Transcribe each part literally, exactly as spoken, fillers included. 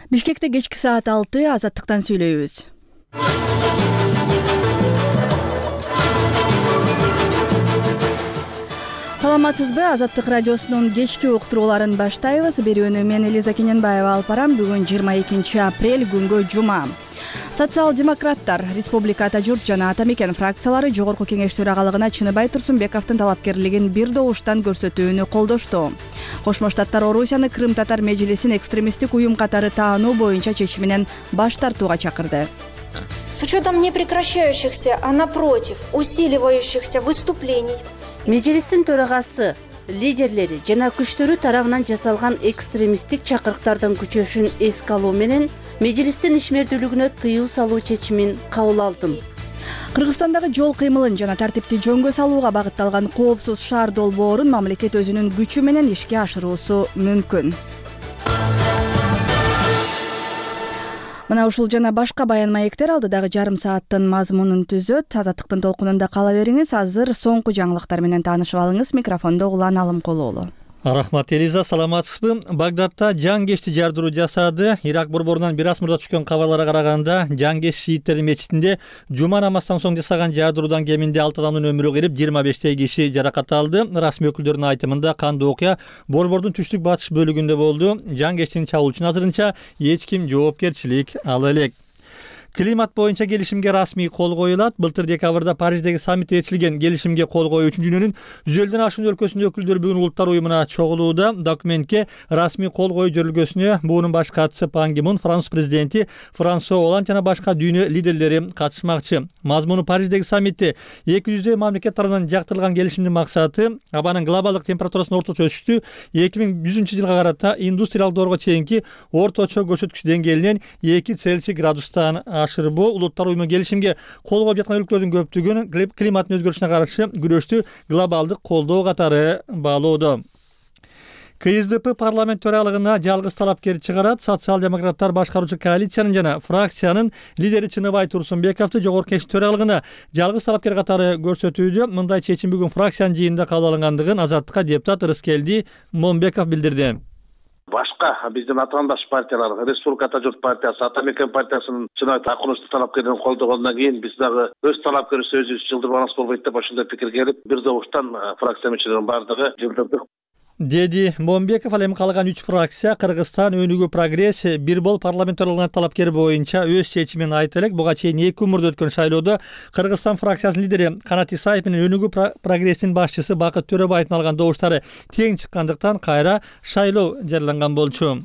Бишкекте кечки саат алты азаттыктан сүйлөйбүз. Саламатсызбы? Азаттык радиосунун кечки уктурууларын баштайбыз. Берүүнү мен Элиза Кененбаева алып барам. Бүгүн жыйырма экинчи апрель күнгө жума. Социал-демократтар, Республикада журт жана ата мекен фракциялары жогорку кеңеш төрагалыгына Чыныбай Турсунбековдун талапкерлигин бир добуштан көрсөтүүнү колдошту. Кошмо Штаттар Орусияны Крым-татар межлисин экстремисттик уюм катары таануу боюнча чечиминен баш тартууга чакырды. С учетом непрекращающихся, а напротив, усиливающихся выступлений. Межлистин төрагасы, лидерлери жана күчтөрү тарабынан жасалган экстремисттик чакырыктардын күчөшүн эске алуу менен межлистин ишмердүүлүгүнө тыюу салуу чечимин кабыл алдым. Кыргызстандагы жол кыймылын жана тартипти жөнгө салууга багытталган коопсуз шаар долбоорун мамлекет өзүнүн күчү менен ишке ашыруусу мүмкүн. Мына ушул жана башка баян маектер алдыдагы жарым сааттын мазмунун түзөт. Азаттыктын толкунунда кала бериңиз. Азыр соңку жаңылыктар менен таанышып алыңыз. Микрофондо Улан Алымкулуулу. Рахмат, Элиза, саламатсызбы? Багдадта жаңгешти жардыруу жасады. Ирак борборунан бир аз мурда түшкөн кабарларга караганда, жаңгеш шииттердин мечитинде жума намаздан соң жасаган жардыруудан кеминде алты адамдын өмүрү кыйрып, жыйырма бештей киши жаракат алды. Расмий өкүлдөрдүн айтымында кандуу окуя борбордун түштүк батыш бөлүгүндө болду. Жаңгештин чабуулчунун азырынча эч ким жоопкерчилик ала элек. Климат боюнча келишимге расмий кол коюлат. Былтыр декабрда Париждеги саммитте ээрчилген келишимге кол коюу үчүн дүйнөнүн жүз элүүдөн ашуун өлкөсүнүн өкүлдөрү бүгүн улуттар уюмуна чогулууда. Документке расмий кол коюу жөрөлгөсүнө буунун баш катчысы Пан Ги Мун, Франц президенти Франсуа Оланд жана башка дүйнө лидерлери катышмакчы. Мазмуну Париждеги саммитте эки жүздөй мамлекет тарабынан жактырылган келишимдин максаты абанын глобалдык температурасынын орточо өсүшү эки миң жүзүнчү жылга карата индустриалдык доорго чейинки орточо көрсөткүч деңгээлинен эки Цельсий градустан ашырбоо. Улуттар уюму келишимге кол коюп жаткан өлкөлөрдүн көптүгүн климаттын өзгөрүшүнө каршы күрөштү глобалдык колдоо катары баалоодо. Ка Эс Д П парламент төрагалыгына жалгыз талапкер чыгарат. Социал-демократтар башкаруучу коалициянын жана фракциянын лидери Чыныбай Турсунбековду жогорку кеңеш төрагалыгына жалгыз талапкер катары көрсөтүүдө. Мындай чечим бүгүн фракциянын жыйынында кабыл алынгандыгын Азаттыкка депутат Рыскелди Момбеков билдирди. Башка биздин атаандаш партиялар, Республикада журт партиясы, ата мекен партиясынын Чыныбай Такуновду талапкерден колдогондон кийин биз дагы өз талапкерибиз өзүбүз жылдырбаныбыз болбойт деп ошондой пикир келип, бир добуштан фракция мүчөлөрүнүн бардыгы жылдырдык, деди Момбеков. Ал эми калган үч фракция Кыргызстан, Өнүгүү, Прогресс, бир бол парламент төрагалыгына талапкер боюнча өз чечимин айта элек. Буга чейин эки күн мурда өткөн шайлоодо Кыргызстан фракциясынын лидери Канат Исаев менен Өнүгүү, Прогресстин башчысы Бакыт Төрөбаевдин алган добуштары тең чыккандыктан кайра шайлоо жарыяланган болчу.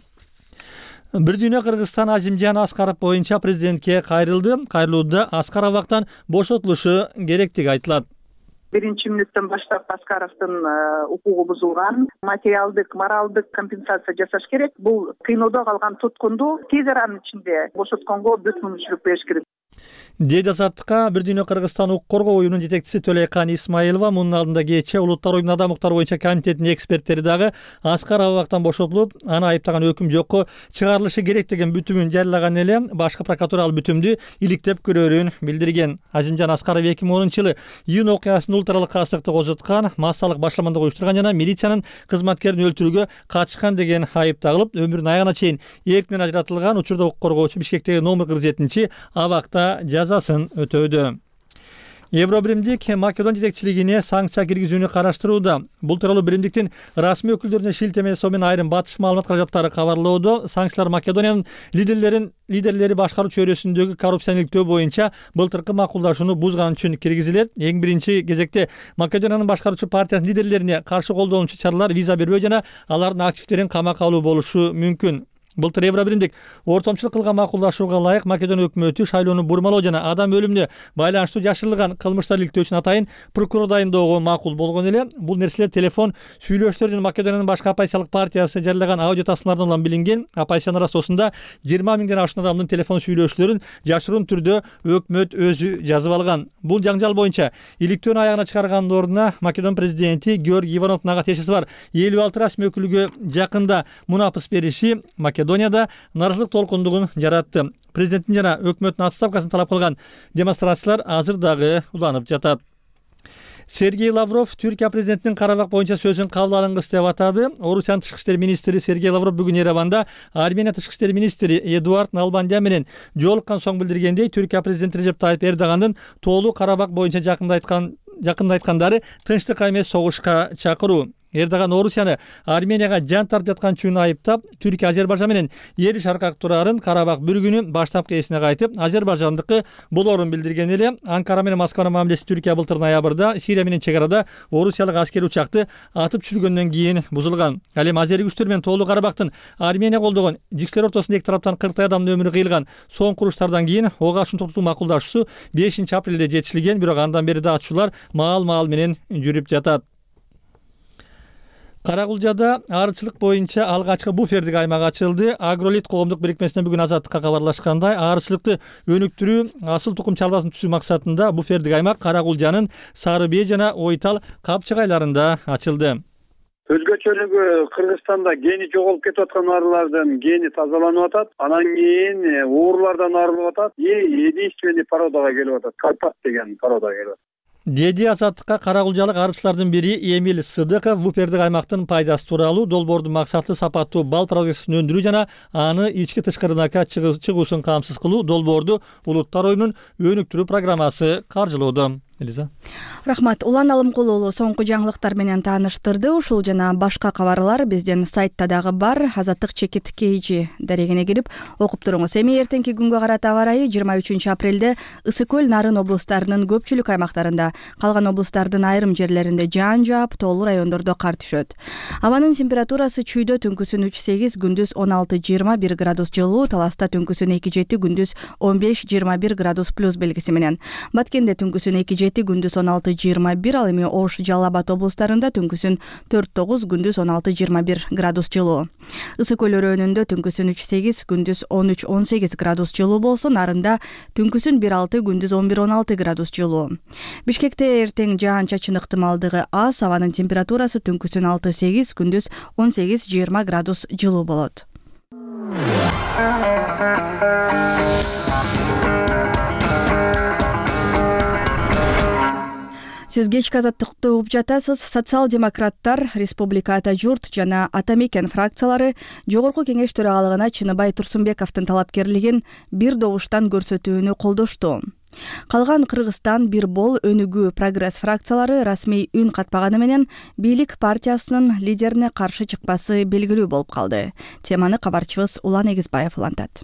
Бир дүйнө Кыргызстан Азимжан Аскаров боюнча президентке кайрылды. Кайрылууда Аскаров абактан бошотулушу керектиги айтылат. Биринчи мүнөттөн баштап Аскаровдун укугу бузулган, материалдык, моралдык компенсация жасаш керек. Бул кыйноодо калган туткунду тез аранын ичинде бошотконго бүт мүмкүнчүлүк бериш керек. Деди Азаттыкка бир дүйнө Кыргызстан укук коргоо уюмунун жетекчиси Төлөйкан Исмаилова. Мунун алдында кечээ улуттар уюмунун адам укуктары боюнча комитетинин эксперттери дагы Аскаров абактан бошотулуп, аны айыптаган өкүм жокко чыгарылышы керек деген бүтүмүн жарыялаган эле. Башкы прокуратура ал бүтүмдү иликтеп көрөрүн билдирген. Азимжан Аскаров эки миң онунчу жылы июнь окуясын улутралык кастыкты козуткан, массалык башламандык уюштурган жана милициянын кызматкерин өлтүрүүгө катышкан деген айып тагылып, өмүрүнүн аягына чейин эркинен ажыратылган. Учурда укук коргоочу Бишкектеги номер кырк жетинчи абакта жазасын өтөөдө. Евробиримдик Македон жетекчилигине санкция киргизүүнү караштырууда. Бул тууралуу биримдиктин расмий өкүлдөрүнө шилтеме жасоо менен айрым батыш маалымат каражаттары кабарлоодо. Санкциялар Македониянын лидерлерин лидерлери башкаруу чөйрөсүндөгү коррупцияны иликтөө боюнча былтыркы макулдашууну бузган үчүн киргизилет. Эң биринчи кезекте Македониянын башкаруучу партиясынын лидерлерине каршы колдонуучу чаралар виза бербөө жана алардын активдерин камакка алуу болушу мүмкүн. Былтыр Евробиримдик ортомчулук кылган макулдашууга ылайык Македония өкмөтү шайлоону бурмалоо жана адам өлүмүнө байланыштуу жашырылган кылмыштар иликтөө үчүн атайын прокурор дайындоого макул болгон эле. Бул нерселер телефон сүйлөштөр жана Македониянын башка оппозициялык партиясы жарыялаган аудио тасмалардан улам билинген. Оппозициянын арасында жыйырма миңден ашуун адамдын телефон сүйлөшүүлөрүн жашыруун түрдө өкмөт өзү жазып алган. Бул жаңжал боюнча иликтөөнү аягына чыгаргандын ордуна Македон президенти Георгий Ивановдун ага тиешеси бар элүү алты расмий өкүлгө жакында мунапыс бериши Македонияда наразылык толкундугун жаратты. Президенттин жана өкмөттүн отставкасын талап кылган демонстрациялар азыр дагы уланып жатат. Сергей Лавров Түркия президентинин Карабак боюнча сөзүн кабыл алынгыс деп атады. Орусиянын тышкы иштер министри Сергей Лавров бүгүн Ереванда Армения тышкы иштер министри Эдуард Налбандян менен жолуккан соң билдиргендей, Түркия президенти Режеп Тайып Эрдогандын тоолуу Карабак боюнча жакында айткан жакында айткандары тынчтыкка эмес согушка чакыруу. Эрдоган Орусияны Арменияга жан тартып жаткан үчүн айыптап, Түркия Азербайжан менен ери шаркак турарын Карабак бир күнү баштапкы эсине кайтып, Азербайжандыкы болоорун билдирген эле. Анкара менен Москванын мамилеси Түркия былтыр ноябрда Сирия менен чек арада орусиялык аскери учакты атып түшүргөндөн кийин бузулган. Ал эми азери күчтөр менен тоолуу Карабактын Армения колдогон жикселер ортосунда эки тараптан кырктай адамдын өмүрү кыйылган соңку уруштардан кийин ок ашуун токтотуу макулдашуусу бешинчи апрелде жетишилген, бирок андан бери да атышуулар маал-маал менен жүрүп жатат. Карагулжада арычылык боюнча алгачкы буфердик аймак ачылды. Агролит коомдук бирикмесинен бүгүн Азаттыкка кабарлашкандай, арычылыкты өнүктүрүү, асыл тукум чалбасын түзүү максатында буфердик аймак Карагулжанын Сары Бээ жана Ойтал капчыгайларында ачылды. Өзгөчөлүгү Кыргызстанда гени жоголуп кетип аткан арылардын гени тазаланып атат. Анан кийин уурлардан арылып атат. Единственный породага келип атат. Карпат деген породага келип атат. Деди Азаттыкка карагулжалык арычылардын бири Эмил Сыдыков буфердик аймактын пайдасы тууралуу, долбоордун максаты сапаттуу бал продукциясын өндүрүү жана аны ички тышкы рынокко чыгуусун камсыз кылуу, долбоорду Улуттар оюнун өнүктүрүү программасы каржылоодо. Элиза. Рахмат. Улан Алымкулуулу соңку жаңылыктар менен тааныштырды. Ушул жана башка кабарлар биздин сайтта дагы бар. Азаттык чекит кейжи дарегине кирип окуп туруңуз. Эми эртеңки күнгө карата аба ырайы жыйырма үчүнчү апрелде Ысык көл, Нарын облустарынын көпчүлүк аймактарында, калган облустардын айрым жерлеринде жаан жаап, тоолуу райондордо кар түшөт. Абанын температурасы чүйдө түнкүсүн үч сегиз, күндүз он алты жыйырма бир градус жылуу, Таласта түнкүсүн эки жети, күндүз он беш жыйырма бир градус плюс белгиси менен. Баткенде түнкүсүн эки жети, күндүз он алты жыйырма бир, ал эми Ош, Жалал Абад облустарында түнкүсүн төрт тогуз, күндүз он алты жыйырма бир градус жылуу. Ысык көл өрөөнүндө түнкүсүн үч сегиз, күндүз он үч он сегиз градус жылуу болсо, Нарында түнкүсүн бир алты, күндүз он бир он алты градус жылуу. Бишкекте эртең жаан-чачын ыктымалдыгы аз, абанын температурасы түнкүсүн алты сегиз, күндүз он сегиз жыйырма градус жылуу болот. Сиз кечки Азаттыкты угуп жатасыз. Социал-демократтар, Республика Ата журт жана Ата мекен фракциялары Жогорку кеңеш төрагалыгына Чыныбай Турсунбековдун талапкерлигин бир добуштан көрсөтүүнү колдошту. Калган Кыргызстан, Бир бол, Өнүгүү, Прогресс фракциялары расмий үн катпаганы менен бийлик партиясынын лидерине каршы чыкпасы белгилүү болуп калды. Теманы кабарчыбыз Улан Эгизбаев улантат.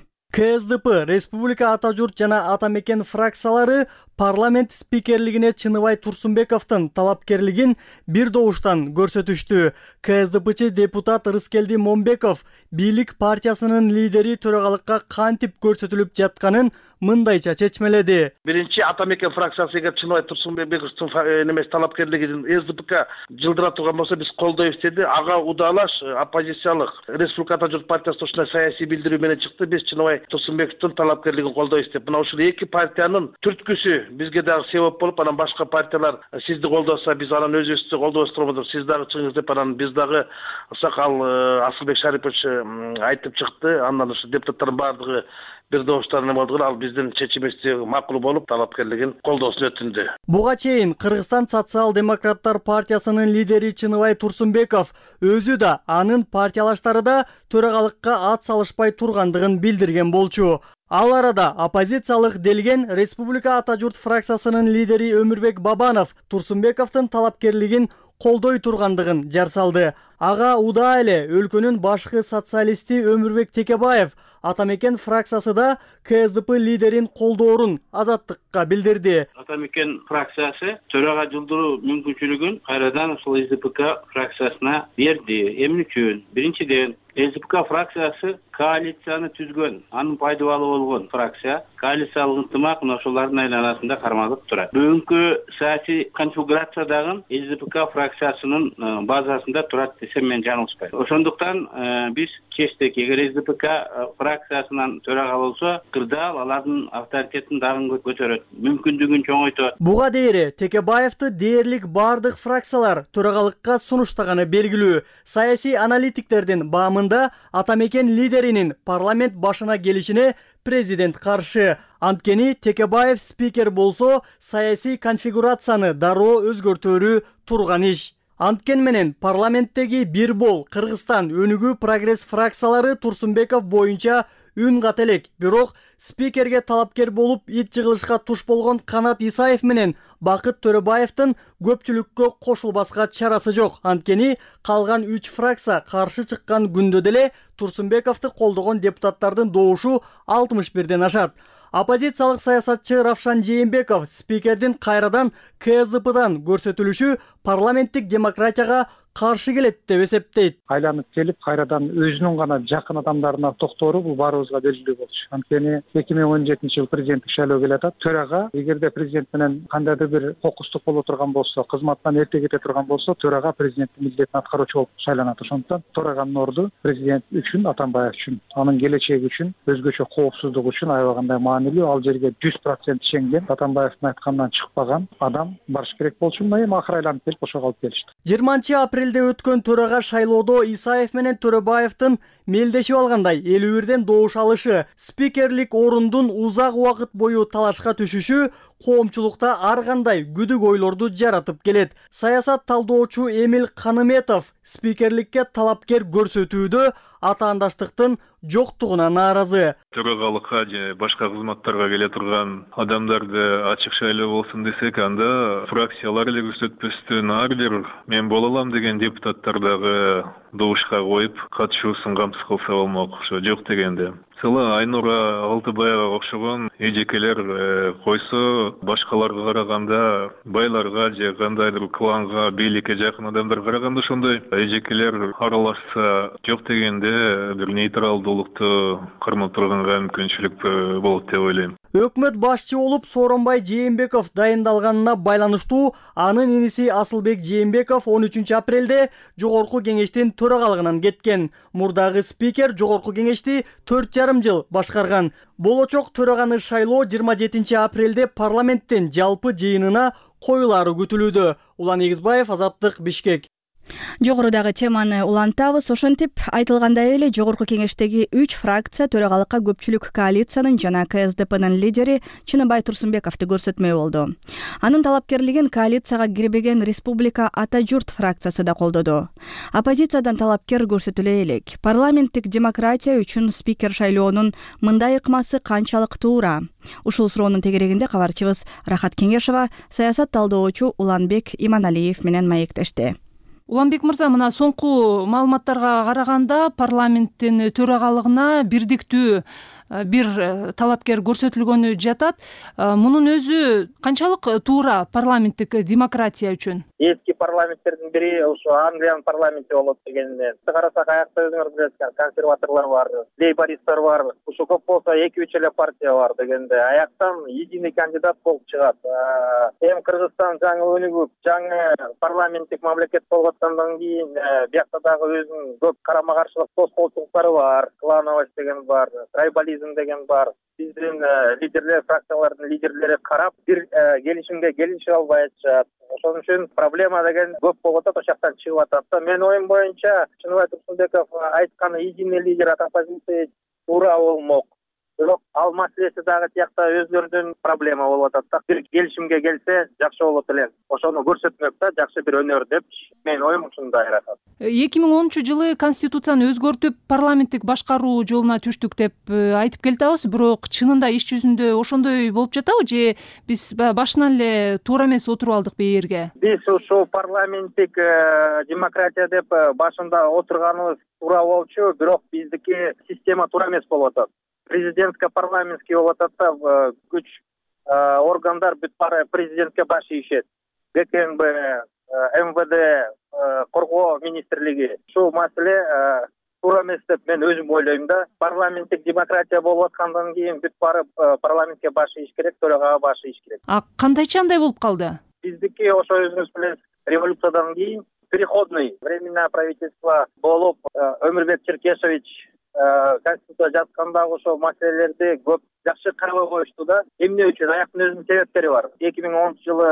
КСДП, Республика Ата журт жана Ата мекен фракциялары парламент спикерлигине Чыныбай Турсунбековдун талапкерлигин бир добуштан көрсөтүштү. КСДПчы депутат Рыскелди Момбеков бийлик партиясынын лидери төрагалыкка кантип көрсөтүлүп жатканын мындайча чечмеледи. Биринчи Ата мекен фракциясы эгер Чыныбай Турсунбековдун немес талапкерлигин СДПК жылдыра турган болсо, биз колдойбуз деди. Ага удалаш оппозициялык Республика Ата журт партиясы ушундай саясий билдирүү менен чыкты. Биз Чыныбай Турсунбековдун талапкерлигин колдойбуз деп. Мына ушул эки партиянын түрткүсү бизге дагы себеп болуп, анан башка партиялар сизди колдоса, биз анан өзүбүздү колдобуз турбуз, сиз дагы чыгыңыз деп, анан биз дагы Сакал Асылбек Шарипович айтып чыкты. Андан ушу депутаттардын баардыгы бир добуштан эме болду. Ал биздин чечимибизди макул болуп, талапкерлигин колдоосун өтүндү. Буга чейин Кыргызстан социал-демократтар партиясынын лидери Чыныбай Турсунбеков өзү да, анын партиялаштары да төрагалыкка ат салышпай тургандыгын билдирген болчу. Ал арада оппозициялык делген Республика Ата журт фракциясынын лидери Өмүрбек Бабанов Турсунбековдун талапкерлигин колдой тургандыгын жар салды. Ага удаа эле өлкөнүн башкы социалисти Өмүрбек Текебаев Ата мекен фракциясы да КСДП лидерин колдоорун Азаттыкка билдирди. Ата мекен фракциясы төрага жылдыруу мүмкүнчүлүгүн кайрадан ушул СДПК фракциясына берди. Эмне үчүн? Биринчиден, СДПК фракциясы коалицияны түзгөн, анын пайдабалы болгон фракция. Коалициялык ынтымак мына ошолордун айланасында кармалып турат. Бүгүнкү саясий конфигурация дагы СДПК фракциясынын базасында турат десем мен жаңылышпайм. Ошондуктан биз чечтик, эгер СДПК фракциясынан төрага болсо, кырдаал алардын авторитетин дагы көтөрөт, мүмкүндүгүн чоңойтот. Буга дейре Текебаевди дээрлик бардык фракциялар төрагалыкка сунуштаганы белгилүү. Саясий аналитиктердин баамы айламында Атамекен лидеринин парламент башына келишине президент каршы. Анткени Текебаев спикер болсо саясий конфигурацияны дароо өзгөртөрү турган иш. Анткен менен парламенттеги бир бол Кыргызстан өнүгүү прогресс фракциялары Турсунбеков боюнча үн кат элек. Бирок спикерге талапкер болуп ит жыгылышка туш болгон Канат Исаев менен Бакыт Төрөбаевдин көпчүлүккө кошулбаска чарасы жок. Анткени калган үч фракция каршы чыккан күндө деле Турсунбековду колдогон депутаттардын добушу алтымыш бирден ашат. Оппозициялык саясатчы Равшан Жээнбеков спикердин кайрадан КСДПдан көрсөтүлүшү парламенттик демократияга каршы келет деп эсептейт. Айланып келип, кайрадан өзүнүн гана жакын адамдарына токтоору бул баарыбызга белгилүү болчу. Анткени эки миң он жетинчи жыл президенттик шайлоо келе атат. Төрага эгерде президент менен кандайдыр бир кокустук боло турган болсо, кызматтан эрте кете турган болсо, төрага президенттин милдетин аткаруучу болуп шайланат. Ошондуктан төраганын орду президент үчүн, Атамбаев үчүн, анын келечеги үчүн, өзгөчө коопсуздук үчүн аябагандай маанилүү. Ал жерге жүз процент ишенген, Атамбаевдин айтканынан чыкпаган адам барыш керек болчу. Эми акыры айланып келип ошого алып келишти. жыйырманчы апрелде өткөн төрага шайлоодо Исаев менен Төрөбаевдин мелдешип алгандай элүү бирден добуш алышы, спикерлик орундун узак убакыт бою талашка түшүшү коомчулукта ар кандай күдүк ойлорду жаратып келет. Саясат талдоочу Эмил Каныметов спикерликке талапкер көрсөтүүдө атаандаштыктын жоктугуна нааразы. Төрагалыкка же башка кызматтарга келе турган адамдарды ачык шайлоо болсун десек, анда фракциялар эле көрсөтпөстөн ар бир мен боло алам деген депутаттар дагы добушка коюп катышуусун камсыз кылса болмок. Ошо жок дегенде. Сыла Айнура Алтыбаева окшогон эжекелер койсо, башкаларга караганда, байларга же кандайдыр кланга, бийликке жакын адамдарга караганда ошондой эжекелер аралашса жок дегенде бир нейтралдуулукту кармап турганга мүмкүнчүлүк болот деп ойлойм. Өкмөт башчы болуп Сооронбай Жээнбеков дайындалганына байланыштуу анын иниси Асылбек Жээнбеков он үчүнчү апрелде жогорку кеңештин төрагалыгынан кеткен. Мурдагы спикер жогорку кеңешти төрт жарым жыл башкарган. Болочок төраганы шайлоо жыйырма жетинчи апрелде парламенттин жалпы жыйынына коюлары күтүлүүдө. Улан Эгизбаев, Азаттык, Бишкек. Жогорудагы теманы улантабыз. Ошентип айтылгандай эле жогорку кеңештеги үч фракция төрагалыкка көпчүлүк коалициянын жана КСДПнын лидери Чыныбай Турсунбековду көрсөтмөй болду. Анын талапкерлигин коалицияга кирбеген Республика Ата журт фракциясы да колдоду. Оппозициядан талапкер көрсөтүлө элек. Парламенттик демократия үчүн спикер шайлоонун мындай ыкмасы канчалык туура? Ушул суроонун тегерегинде кабарчыбыз Рахат Кеңешова саясат талдоочу Уланбек Иманалиев менен маектешти. Уланбек мырза, мына соңку маалыматтарга караганда парламенттин төрагалыгына бирдиктүү бир талапкер көрсөтүлгөнү жатат. Мунун өзү канчалык туура парламенттик демократия үчүн? Эски парламенттердин бири ушу Англиянын парламенти болот дегенде. Карасак аякта өзүңөр билесиңер, консерваторлор бар, лейбористтер бар. Ушу көп болсо эки үч эле партия бар дегенде. Аяктан единый кандидат болуп чыгат. Эми Кыргызстан жаңы өнүгүп, жаңы парламенттик мамлекет болуп аткандан кийин биякта дагы өзүнүн көп карама каршылык тоскоолчулуктары бар. Клановость деген бар, трайбализм деген бар. Биздин лидерлер, фракциялардын лидерлери карап бир келишимге келише албай атышат. Ошон үчүн проблема деген көп болуп атат, ошоктан чыгып атат. Мен оюм боюнча Чыныбай Турсунбеков айтканы единый лидер от оппозиции туура болмок. Бирок ал маселеси дагы тиякта өзлөрүнүн проблема болуп атат. Бир келишимге келсе жакшы болот эле. Ошону көрсөтмөк да жакшы бир өнөр деп мен оюм ушундай атат. эки миң онунчу жылы конституцияны өзгөртүп парламенттик башкаруу жолуна түштүк деп айтып келатабыз, бирок чынында иш жүзүндө ошондой болуп жатабы же биз башынан эле туура эмес отуруп алдык бээрге? Биз ушул парламенттик демократия деп башында отурганыбыз туура болчу, бирок биздики система туура эмес болуп атат. Президентско-парламентский болуп атат да, күч органдар бүт баары президентке баш ийишет. ГКНБ, МВД, коргоо министрлиги. Ушул маселе туура эмес деп мен өзүм ойлойм да. Парламенттик демократия болуп аткандан кийин бүт баары парламентке баш ийиш керек, төрагага баш ийиш керек. А кандайча андай болуп калды? Биздики ошо өзүңүз билесиз, революциядан кийин переходный временное правительство болуп Өмүрбек Черкешевич конституция жазганда ошол маселелерди көп жакшы карабай коюшту да. Эмне үчүн? Аяктын өзүнүн себептери бар. эки миң онунчу жылы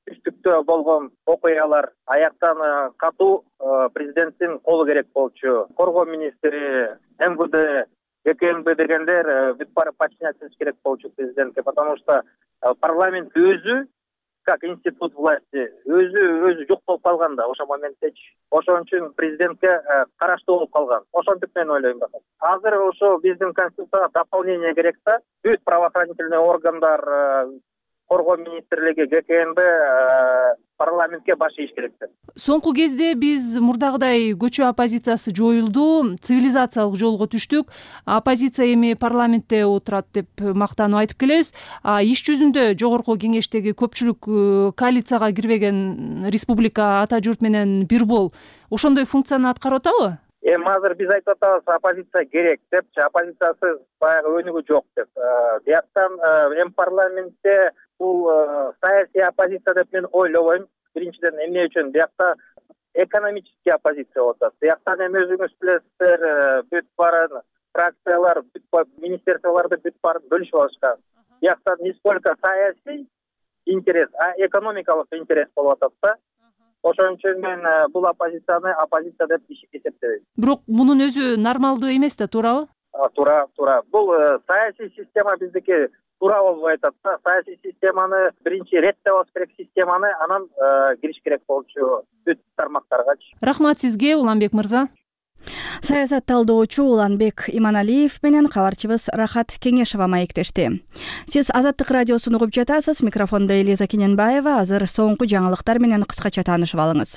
түштүктө болгон окуялар аяктан катуу президенттин колу керек болчу. Коргоо министри, эм вэ дэ, гэ ка эм бэ дегендер бүт баары подчиняться керек болчу президентке, потому что парламент өзү как институт власти өзү өзү жок болуп калган да ошол моментечи. Ошон үчүн президентке караштуу болуп калган. Ошентип мен ойлойм. Азыр ошо биздин конституцияга дополнение керек да. Бүт правоохранительный органдар, коргоо министрлиги, гэ ка эм бэ парламентке баш ийиш керек да. Соңку кезде биз мурдагыдай көчө оппозициясы жоюлду, цивилизациялык жолго түштүк. Оппозиция эми парламентте отурат деп мактанып айтып келебиз. А иш жүзүндө жогорку кеңештеги көпчүлүк коалицияга кирбеген республика ата журт менен бир бол ошондой функцияны аткарып атабы? Эми азыр биз айтып атабыз, оппозиция керек депчи, оппозициясыз баягы өнүгүү жок деп. Бияктан эми парламентте бул саясий оппозиция деп мен ойлобойм. Биринчиден эмне үчүн биякта экономический оппозиция болуп атат. Бияктан эми өзүңүз билесиздер, бүт баарын фракциялар, бүт министерстволорду бүт баарын бөлүшүп алышкан. Бияктан не сколько саясий интерес, а экономикалык интерес болуп атат да. Ошон үчүн мен бул оппозицияны оппозиция деп эсептебейм. Бирок мунун өзү нормалдуу эмес да, туурабы? Туура, туура. Бул саясий система биздики туура болбой атат да. Саясий системаны биринчи реттеп алыш керек, системаны анан кириш керек болчу бүт тармактаргачы. Рахмат сизге, Уланбек мырза. Саясат талдоочу Уланбек Иманалиев менен кабарчыбыз Рахат Кеңешова маектешти. Сиз Азаттык радиосун угуп жатасыз. Микрофондо Элиза Кененбаева. Азыр соңку жаңылыктар менен кыскача таанышып алыңыз.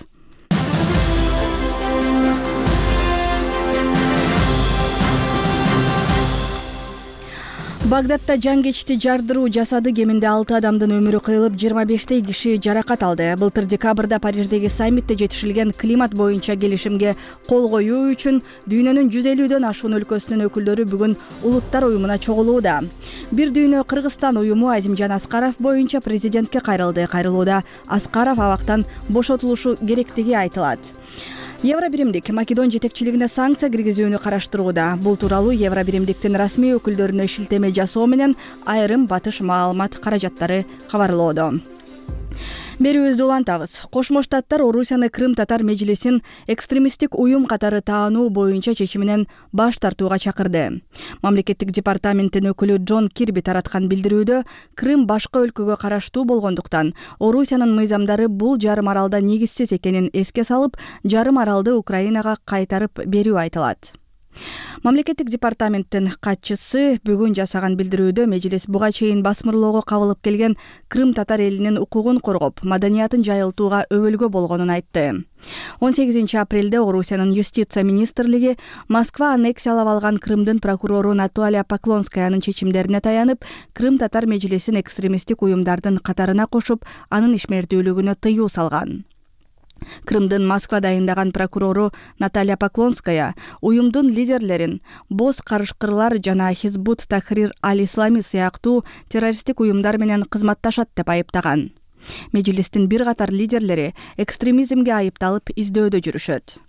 Багдадда жангечти жардыруу жасады. Кеминде алты адамдын өмүрү кыйылып, жыйырма бештей киши жаракат алды. Былтыр декабрда Париждеги саммитте жетишилген климат боюнча келишимге кол коюу үчүн дүйнөнүн жүз элүүдөн ашуун өлкөсүнүн өкүлдөрү бүгүн улуттар уюмуна чогулууда. Бир дүйнө Кыргызстан уюму Азимжан Аскаров боюнча президентке кайрылды. Кайрылууда Аскаров абактан бошотулушу керектиги айтылат. Евробиримдик Македон жетекчилигине санкция киргизүүнү караштырууда. Бул тууралуу Евробиримдиктин расмий өкүлдөрүнө шилтеме жасоо менен айрым батыш маалымат каражаттары кабарлоодо. Берүүбүздү улантабыз. Кошмо Штаттар Орусияны Крым татар межлисин экстремисттик уюм катары таануу боюнча чечиминен баш тартууга чакырды. Мамлекеттик департаменттин өкүлү Джон Кирби тараткан билдирүүдө Крым башка өлкөгө караштуу болгондуктан Орусиянын мыйзамдары бул жарым аралда негизсиз экенин эске салып, жарым аралды Украинага кайтарып берүү айтылат. Мамлекеттик департаменттин катчысы бүгүн жасаган билдирүүдө межлис буга чейин басмырлоого кабылып келген Крым татар элинин укугун коргоп, маданиятын жайылтууга өбөлгө болгонун айтты. он сегизинчи апрелде Орусиянын юстиция министрлиги Москва аннексиялап алган Крымдын прокурору Наталья Поклонскаянын чечимдерине таянып, Крым татар межлисин экстремисттик уюмдардын катарына кошуп, анын ишмердүүлүгүнө тыюу салган. Крымдын Москва дайындаган прокурору Наталья Поклонская уюмдун лидерлерин боз карышкырлар жана Хизбут Тахрир аль-Ислами сыяктуу террористтик уюмдар менен кызматташат деп айыптаган. Межлистин бир катар лидерлери экстремизмге айыпталып издөөдө жүрүшөт.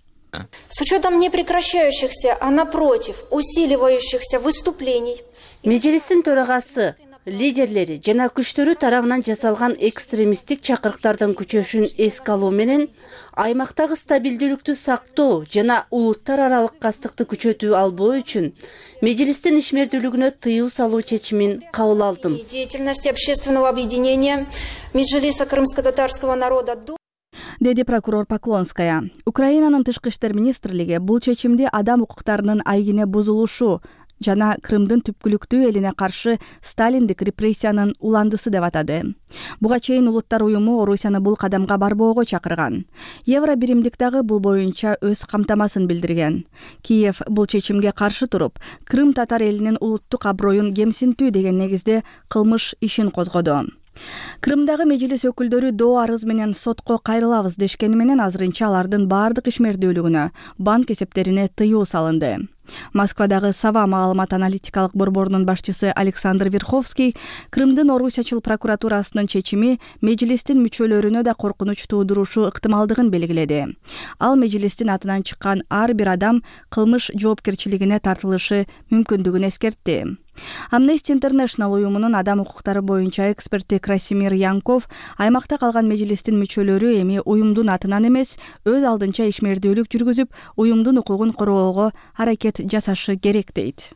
С учетом непрекращающихся, а напротив, усиливающихся выступлений. Межлистин төрагасы, лидерлери жана күчтөрү тарабынан жасалган экстремисттик чакырыктардын күчөшүн эске алуу менен аймактагы стабилдүүлүктү сактоо жана улуттар аралык кастыкты күчөтүү албоо үчүн межлистин ишмердүүлүгүнө тыюу салуу чечимин кабыл алдым. Деятельности общественного объединения Меджлиса крымско-татарского народа до деди прокурор Поклонская. Украинанын тышкы иштер министрлиги бул чечимди адам укуктарынын айгине бузулушу жана Крымдын түпкүлүктүү элине каршы сталиндик репрессиянын уландысы деп атады. Буга чейин улуттар уюму Орусияны бул кадамга барбоого чакырган. Евробиримдик дагы бул боюнча өз камтамасын билдирген. Киев бул чечимге каршы туруп, Крым татар элинин улуттук аброюн кемсинтүү деген негизде кылмыш ишин козгоду. Крымдагы межлис өкүлдөрү доо арыз менен сотко кайрылабыз дешкени менен азырынча алардын баардык ишмердүүлүгүнө, банк эсептерине тыюу салынды. Москвадагы Сава маалымат аналитикалык борборунун башчысы Александр Верховский Крымдын Орусячыл прокуратурасынын чечими межлистин мүчөлөрүнө да коркунуч туудурушу ыктымалдыгын белгиледи. Ал межлистин атынан чыккан ар бир адам кылмыш жоопкерчилигине тартылышы мүмкүндүгүн эскертти. Amnesty International уюмунун адам укуктары боюнча эксперти Красимир Янков аймакта калган межлистин мүчөлөрү эми уюмдун атынан эмес, өз алдынча ишмердүүлүк жүргүзүп, уюмдун укугун короого аракет жасашы керек дейт.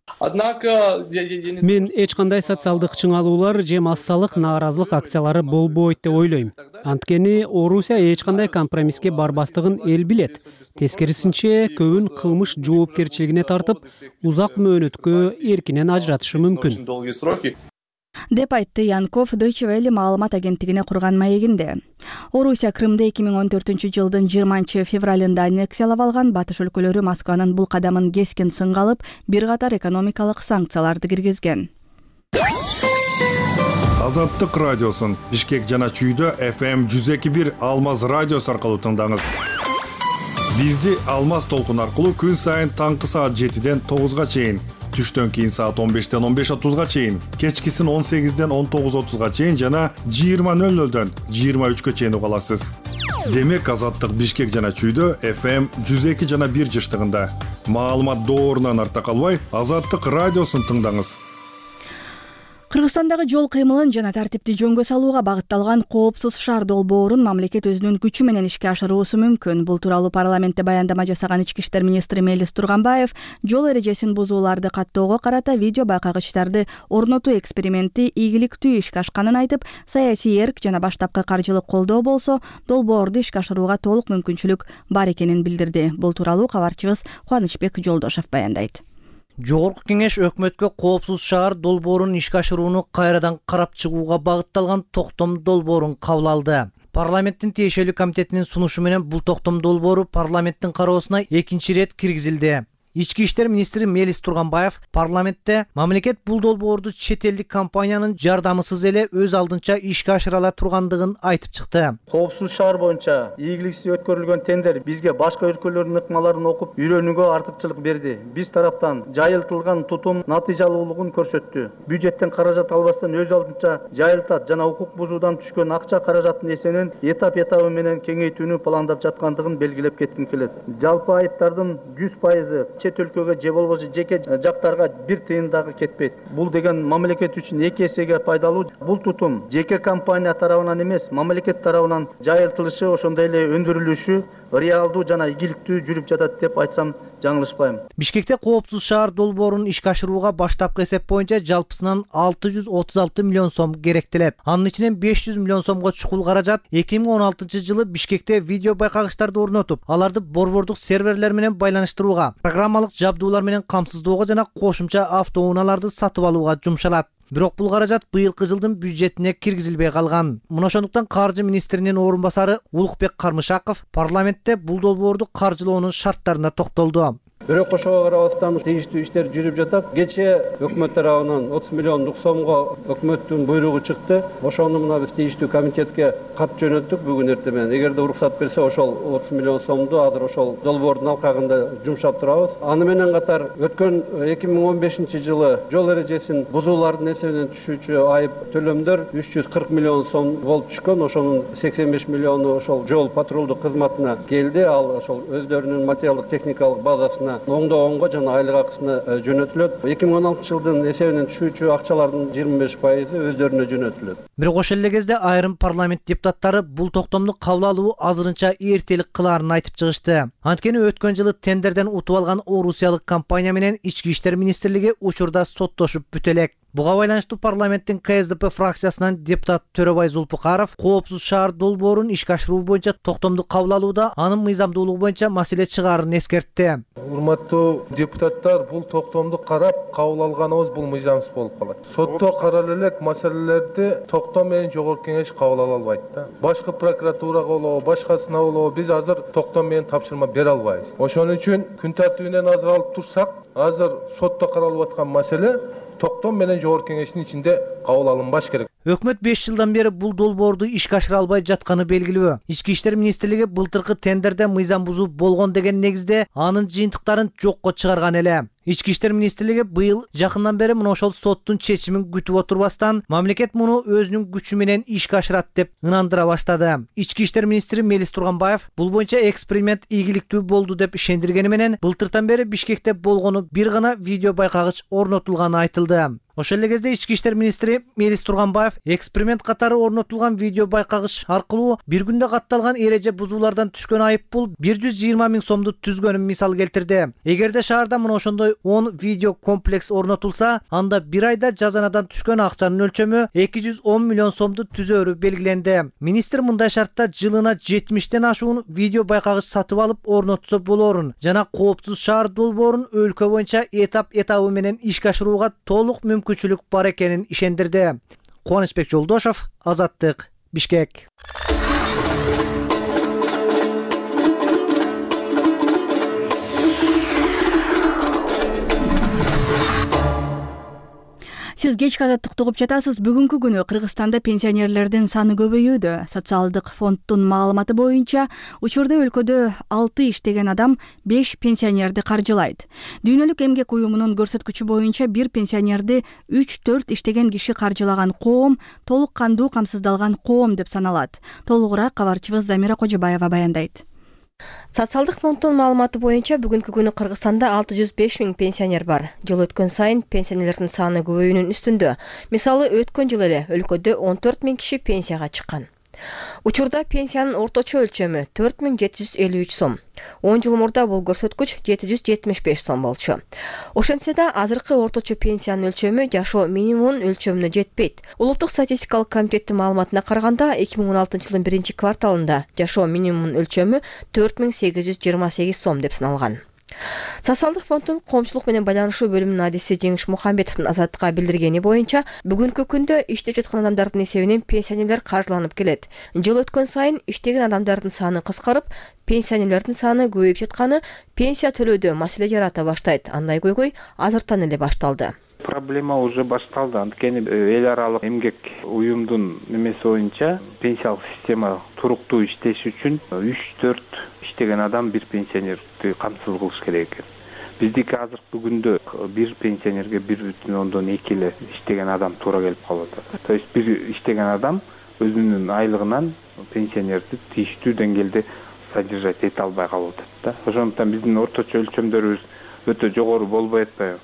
Мен эч кандай социалдык чыңалуулар же массалык нааразылык акциялары болбойт деп ойлойм. Анткени Орусия эч кандай компромисске барбастыгын эл билет. Тескерисинче, көбүн кылмыш жоопкерчилигине тартып, узак мөөнөткө эркинен ажыратышы мүмкүн. Деп айтты Янков Deutsche Welle маалымат агенттигине курган маегинде. Орусия Крымды эки миң он төртүнчү жылдын жыйырманчы февралында аннексиялап алган. Батыш өлкөлөрү Москванын бул кадамын кескин сынга алып, бир катар экономикалык санкцияларды киргизген. Азаттык радиосун Бишкек жана Чүйдө эф эм жүз эки бир Алмаз радиосу аркылуу тыңдаңыз. Бизди Алмаз толкун аркылуу күн сайын таңкы саат жетиден тогузга чейин, түштөн кийин саат он бештен он беш отузга чейин, кечкисин он сегизден он тогуз отузга чейин жана жыйырма нөл нөлдөн жыйырма үчкө чейин уга аласыз. Демек Азаттык Бишкек жана Чүйдө эф эм жүз эки жана бир жыштыгында. Маалымат доорунан арта калбай, Азаттык радиосун тыңдаңыз. Кыргызстандагы жол кыймылын жана тартипти жөнгө салууга багытталган коопсуз шаар долбоорун мамлекет өзүнүн күчү менен ишке ашыруусу мүмкүн. Бул тууралуу парламентте баяндама жасаган ички иштер министри Мелис Турганбаев жол эрежесин бузууларды каттоого карата видео байкагычтарды орнотуу эксперименти ийгиликтүү ишке ашканын айтып, саясий эрк жана баштапкы каржылык колдоо болсо, долбоорду ишке ашырууга толук мүмкүнчүлүк бар экенин билдирди. Бул тууралуу кабарчыбыз Кубанычбек Жолдошев баяндайт. Жогорку кеңеш өкмөткө коопсуз шаар долбоорун ишке ашырууну кайрадан карап чыгууга багытталган токтом долбоорун кабыл алды. Парламенттин тиешелүү комитетинин сунушу менен бул токтом долбоору парламенттин кароосуна экинчи ирет киргизилди. Ички иштер министри Мелис Турганбаев парламентте мамлекет бул долбоорду чет элдик компаниянын жардамысыз эле өз алдынча ишке ашыра ала тургандыгын айтып чыкты. Коопсуз шаар боюнча ийгиликсиз өткөрүлгөн тендер бизге башка өлкөлөрдүн ыкмаларын окуп үйрөнүүгө артыкчылык берди. Биз тараптан жайылтылган тутум натыйжалуулугун көрсөттү. Бюджеттен каражат албастан өз алдынча жайылтат жана укук бузуудан түшкөн акча каражатын эсенин этап этабы менен кеңейтүүнү пландап жаткандыгын белгилеп кетким келет. Жалпы айыптардын жүз пайызы чет өлкөгө же болбосо жеке жактарга бир тыйын дагы кетпейт. Бул деген мамлекет үчүн эки эсеге пайдалуу. Бул тутум жеке компания тарабынан эмес, мамлекет тарабынан жайылтылышы, ошондой эле өндүрүлүшү реалдуу жана ийгиликтүү жүрүп жатат деп айтсам жаңылышпайм. Бишкекте коопсуз шаар долбоорун ишке ашырууга баштапкы эсеп боюнча жалпысынан алты жүз отуз алты миллион сом керектелет. Анын ичинен беш жүз миллион сомго чукул каражат эки миң он алтынчы жылы Бишкекте видео байкагычтарды орнотуп, аларды борбордук серверлер менен байланыштырууга, программалык жабдуулар менен камсыздоого жана кошумча автоунааларды сатып алууга жумшалат. Бирок бул каражат быйылкы жылдын бюджетине киргизилбей калган. Мына ошондуктан каржы министринин орун басары Улукбек Кармышаков парламентте бул долбоорду каржылоонун шарттарына токтолду. Бирок ошого карабастан тийиштүү иштер жүрүп жатат. Кечээ өкмөт тарабынан отуз миллиондук сомго өкмөттүн буйругу чыкты. Ошону мына биз тийиштүү комитетке кат жөнөттүк бүгүн эртең менен. Эгерде уруксат берсе, ошол отуз миллион сомду азыр ошол долбоордун алкагында жумшап турабыз. Аны менен катар өткөн эки миң он бешинчи жылы жол эрежесин бузуулардын эсебинен түшүүчү айып төлөмдөр үч жүз кырк миллион сом болуп түшкөн. Ошонун сексен беш миллиону ошол жол патрулдук кызматына келди. Ал ошол өздөрүнүн материалдык техникалык базасына оңдо оңго жана айлык акысына жөнөтүлөт. эки миң он алтынчы жылдын эсебинен түшүүчү акчалардын жыйырма беш пайызы өздөрүнө жөнөтүлөт. Бирок ошол эле кезде айрым парламент депутаттары бул токтомду кабыл алуу азырынча эртелик кылаарын айтып чыгышты. Анткени өткөн жылы тендерден утуп алган орусиялык компания менен ички иштер министрлиги учурда соттошуп бүтө элек. Буга байланыштуу парламенттин ка эс дэ пэ фракциясынан депутат Төрөбай Зулпукаров коопсуз шаар долбоорун ишке ашыруу боюнча токтомду кабыл алууда анын мыйзамдуулугу боюнча маселе чыгаарын эскертти. Урматтуу депутаттар, бул токтомду карап кабыл алганыбыз бул мыйзамсыз болуп калат. Сотто каралып элек маселелерди токтом менен жогорку кеңеш кабыл ала албайт да. Башкы прокуратурага болобу, башкасына болобу биз азыр токтом менен тапшырма бере албайбыз. Ошон үчүн күн тартибинен азыр алып турсак, азыр сотто каралып аткан маселе токтом менен жогорку кеңештин ичинде кабыл алынбаш керек. Өкмөт беш жылдан бери бул долбоорду ишке ашыра албай жатканы белгилүү. Ички иштер министрлиги былтыркы тендерде мыйзам бузуу болгон деген негизде анын жыйынтыктарын жокко чыгарган эле. Ички иштер министрлиги быйыл жакындан бери мына ошол соттун чечимин күтүп отурбастан мамлекет муну өзүнүн күчү менен ишке ашырат деп ынандыра баштады. Ички иштер министри Мелис Турганбаев бул боюнча эксперимент ийгиликтүү болду деп ишендиргени менен былтыртан бери Бишкекте болгону бир гана видео байкагыч орнотулганы айтылды. Ошол эле кезде ички иштер министри Мелис Турганбаев эксперимент катары орнотулган видео байкагыч аркылуу бир күндө катталган эреже бузуулардан түшкөн айыппул бир жүз жыйырма миң сомду түзгөнүн мисал келтирди. Эгерде шаарда мына ошондой он видео комплекс орнотулса, анда бир айда жазанадан түшкөн акчанын өлчөмү эки жүз он миллион сомду түзөөрү белгиленди. Министр мындай шартта жылына жетимиштен ашуун видео байкагыч сатып алып орнотсо болоорун жана кооптуз шаар долбоорун өлкө боюнча этап этабы менен ишке ашырууга толук мүмкүнчүлүк бар экенин ишендирди. Кубанычбек Жолдошов, Азаттык, Бишкек. Сиз кечки азаттыкты угуп жатасыз. Бүгүнкү күнү Кыргызстанда пенсионерлердин саны көбөйүүдө. Социалдык фонддун маалыматы боюнча учурда өлкөдө алты иштеген адам беш пенсионерди каржылайт. Дүйнөлүк эмгек уюмунун көрсөткүчү боюнча бир пенсионерди үч төрт иштеген киши каржылаган коом толук кандуу камсыздалган коом деп саналат. Толугураак кабарчыбыз Замира Кожобаева баяндайт. Социалдык фонддун маалыматы боюнча бүгүнкү күнү Кыргызстанда алты жүз беш миң пенсионер бар. Жыл өткөн сайын пенсионерлердин саны көбөйүүнүн үстүндө. Мисалы, өткөн жыл эле өлкөдө он төрт миң киши пенсияга чыккан. Учурда пенсиянын орточо өлчөмү төрт миң жети жүз элүү үч сом. он жыл мурда бул көрсөткүч жети жүз жетимиш беш сом болчу. Ошентсе да азыркы орточо пенсиянын өлчөмү жашоо минимумунун өлчөмүнө жетпейт. Улуттук статистикалык комитеттин маалыматына караганда эки миң он алтынчы жылдын биринчи кварталында жашоо минимумунун өлчөмү төрт миң сегиз жүз жыйырма сегиз сом деп саналган. Социалдык фонддун коомчулук менен байланышуу бөлүмүнүн адиси Жеңиш Мухамбетовдун Азаттыкка билдиргени боюнча, бүгүнкү күндө иштеп жаткан адамдардын эсебинен пенсионерлер каржыланып келет. Жыл өткөн сайын иштеген адамдардын саны кыскарып, пенсионерлердин саны көбөйүп жатканы пенсия төлөөдө маселе жарата баштайт. Андай көйгөй азыртан эле башталды. Проблема уже башталды. Анткени эл аралык эмгек уюмдун немеси боюнча пенсиялык система туруктуу иштеш үчүн үч төрт иштеген адам бир пенсионерди камсыз кылыш керек экен. Биздики азыркы күндө бир пенсионерге бир бүтүн ондон эки эле иштеген адам туура келип калып атат. То есть бир иштеген адам өзүнүн айлыгынан пенсионерди тийиштүү деңгээлде содержать эте албай калып атат да. Ошондуктан биздин орточо өлчөмдөрүбүз өтө жогору болбой атпайбы?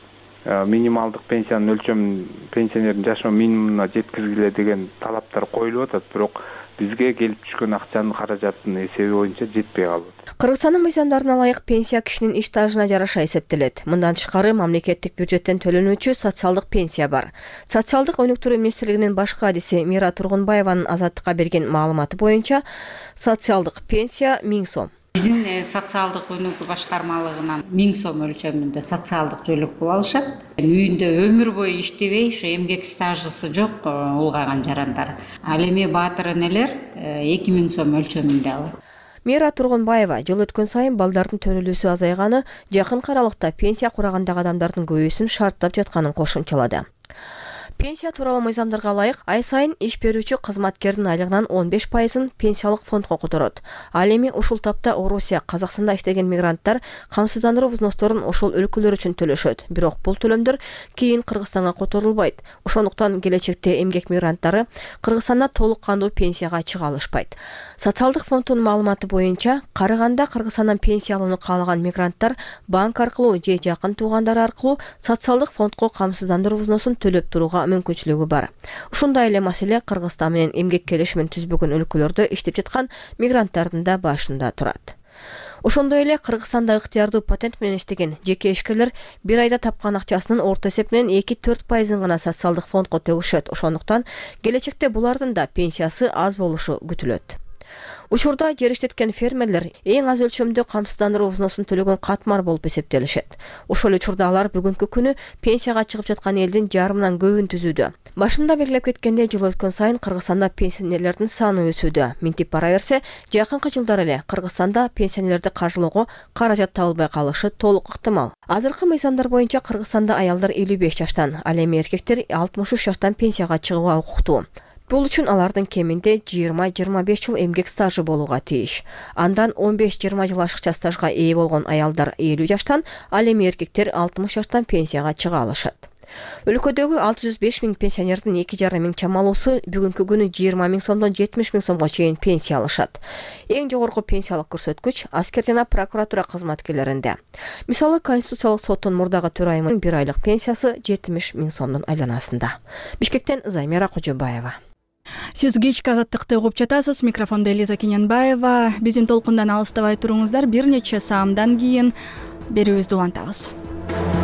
Минималдык пенсиянын өлчөмүн пенсионердин жашоо минимумуна жеткизгиле деген талаптар коюлуп атат, бирок бизге келип түшкөн акчанын каражатынын эсеби боюнча жетпей калып атат. Кыргызстандын мыйзамдарына ылайык пенсия кишинин иш стажына жараша эсептелет. Мындан тышкары мамлекеттик бюджеттен төлөнүүчү социалдык пенсия бар. Социалдык өнүктүрүү министрлигинин башкы адиси Мира Тургунбаеванын Азаттыкка берген маалыматы боюнча социалдык пенсия миң сом. Биздин социалдык өнүгүү башкармалыгынан миң сом өлчөмүндө социалдык жөлөк пул алышат. Үйүндө өмүр бою иштебей, ошо эмгек стажысы жок улгаган жарандар. Ал эми баатыр энелер эки миң сом өлчөмүндө алат. Мира Тургунбаева жыл өткөн сайын балдардын төрөлүүсү азайганы, жакынкы аралыкта пенсия курагандагы адамдардын көбөйүүсүн шарттап жатканын кошумчалады. Пенсия тууралуу мыйзамдарга ылайык ай сайын иш берүүчү кызматкердин айлыгынын он беш пайызын пенсиялык фондко которот. Ал эми ушул тапта Орусия, Казакстанда иштеген мигранттар камсыздандыруу взносторун ошол өлкөлөр үчүн төлөшөт. Бирок бул төлөмдөр кийин Кыргызстанга которулбайт. Ошондуктан келечекте эмгек мигранттары Кыргызстанда толук кандуу пенсияга чыга алышпайт. Социалдык фонддун маалыматы боюнча, карыганда Кыргызстандан пенсия алууну каалаган мигранттар банк аркылуу же жакын туугандары аркылуу социалдык фондко камсыздандыруу взносун төлөп турууга мүмкүнчүлүгү бар. Ушундай эле маселе Кыргызстан менен эмгек келишимин түзбөгөн өлкөлөрдө иштеп жаткан мигранттардын да башында турат. Ошондой эле Кыргызстанда ыктыярдуу патент менен иштеген жеке ишкерлер бир айда тапкан акчасынын орто эсеп менен эки төрт пайызын гана социалдык фондко төгүшөт. Ошондуктан келечекте булардын да пенсиясы аз болушу күтүлөт. Учурда жер иштеткен фермерлер эң аз өлчөмдө камсыздандыруу взносун төлөгөн катмар болуп эсептелишет. Ошол эле учурда алар бүгүнкү күнү пенсияга чыгып жаткан элдин жарымынан көбүн түзүүдө. Башында белгилеп кеткендей, жыл өткөн сайын Кыргызстанда пенсионерлердин саны өсүүдө. Минтип бара берсе, жакынкы жылдары эле Кыргызстанда пенсионерлерди каржылоого каражат табылбай калышы толук ыктымал. Азыркы мыйзамдар боюнча Кыргызстанда аялдар элүү беш жаштан, ал эми эркектер алтымыш үч жаштан пенсияга чыгууга укуктуу. Бул үчүн алардын кеминде жыйырма жыйырма беш жыл эмгек стажы болууга тийиш. Андан он беш жыйырма жыл ашыкча стажга ээ болгон аялдар элүү жаштан, ал эми эркектер алтымыш жаштан пенсияга чыга алышат. Өлкөдөгү алты жүз беш миң пенсионердин эки жарым миң чамалуусу бүгүнкү күнү жыйырма миң сомдон жетимиш миң сомго чейин пенсия алышат. Эң жогорку пенсиялык көрсөткүч аскер жана прокуратура кызматкерлеринде. Мисалы, Конституциялык соттун мурдагы төрайымынын бир айлык пенсиясы жетимиш миң сомдун айланасында. Бишкектен Займира Кожобаева. Сиз кечки азаттыкты угуп жатасыз. Микрофондо Элиза Кененбаева. Биздин толкундан алыстабай туруңуздар. Бир нече саамдан кийин берүүбүздү улантабыз.